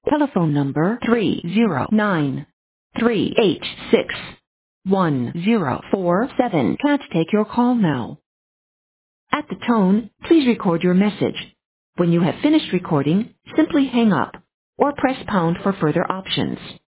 Telephone number 309-386-1047. Can't take your call now. At the tone, please record your message. When you have finished recording, simply hang up or press pound for further options.